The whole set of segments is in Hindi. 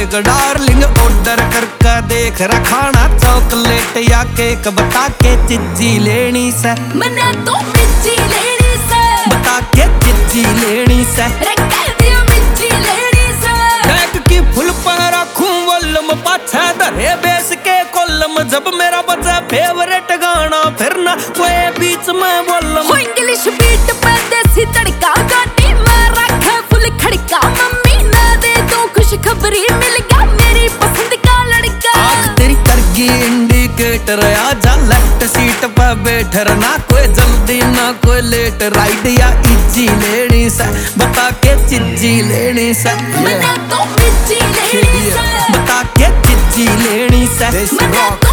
वरेगा डार्लिंग, ऑर्डर करके देख रखाना चॉकलेट या केक, बता के चिज्जी लेनी से। मैंने तो मिर्ची लेनी से, बता के चिज्जी लेनी से। कह दिया मिर्ची लेनी से। बैग की फुल पर रखूं वॉल्यूम, पाछे धरे बेस के कॉलम, जब मेरा बजा फेवरेट गाना फिर ना कोई बीच में वॉल्यूम। इंग्लिश बीट पे देसी तड़का, गाड़ी में रखे फुल खड़का, मम्मी ने दे दो खुशखबरी, मिल गया मेरी पसंद का लड़का। आँख तेरी करगी इंडिकेटर, आजा लेफ्ट सीट पे बैठ, ना कोई जल्दी ना कोई लेट, राइड या इज्जी लेनी से, बता के चिज्जी लेनी से। मैंने तो मिर्ची लेनी से, बता के चिज्जी लेनी से। मैंने तो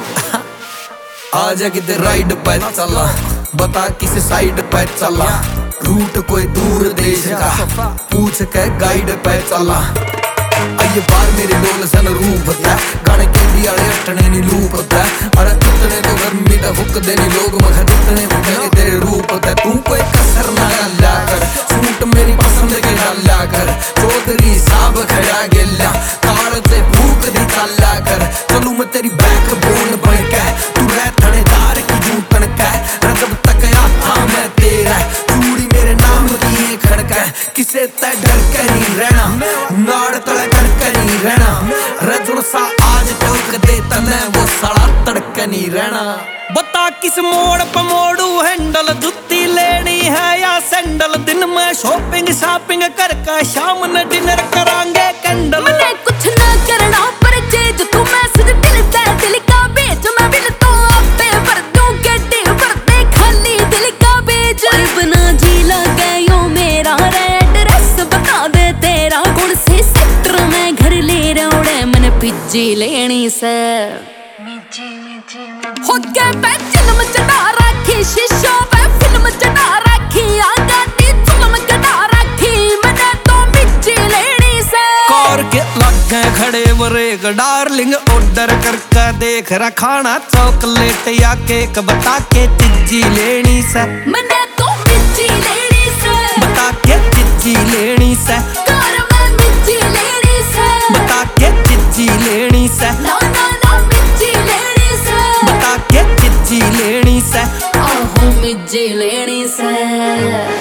आजा किधर राइड पे चला, बता किस साइड पे चला, रूट कोई दूर देश का पूछ के गाइड पे चला। आइए बार मेरे लोल सन रूप है, गाने के दिया अटने नी लूप है, अरे इतने तो गर्मी दा फुक देनी लोग मख जितने मुझे तेरे रूप है। तू कोई कसर ना ला कर, सूट मेरी पसंद के डाला कर, चौधरी साहब खड़ा गेला ताल से भूख दी चाला कर, चलू मैं तेरी बैक बोन बन के, तू रह थानेदार की जूटन का, जब तक आता मैं तेरा, चूड़ी मेरे नाम की खड़का, किसे तय डर कर ही रहना, नाड़ तले कर ही रहना, रजुड़ सा आज टोक दे तने वो साला तड़के नहीं रहना। बता किस मोड़ पे मोड़ू हैंडल, जुत्ती लेनी है या सैंडल, दिन में शॉपिंग करके शाम में डिनर करांगे कैंडल। मैंने कुछ ना करना पर चीज तू मैसेज दिल से दिल का भेज, मैं बिल तो आपे भर दूं गड्ढे भर दे खाली दिल का भेज। बना जी लगे यो मेरा एड्रेस बता दे तेरा, कौन से सेक्टर में घर ले रहा, मैंने पिज्जी लेनी से। हो के फिल्म चढ़ा रखी, शीशा पे फिल्म चढ़ा रखी, आगाती फिल्म चढ़ा रखी, मैंने तो मिर्ची लेनी से। कार के लगे खड़े वरेगा डार्लिंग, ऑर्डर करके देख रखाना चॉकलेट या केक, बता के चिज्जी लेनी से। मैंने तो मिर्ची लेनी से, बता के चिज्जी लेनी से। कार में मिर्ची लेनी से, बता के चिज्जी लेनी से। ना ना ना मिर्ची लेनी से, बता के चिज्जी लेनी से। आहो मिर्ची लेनी से।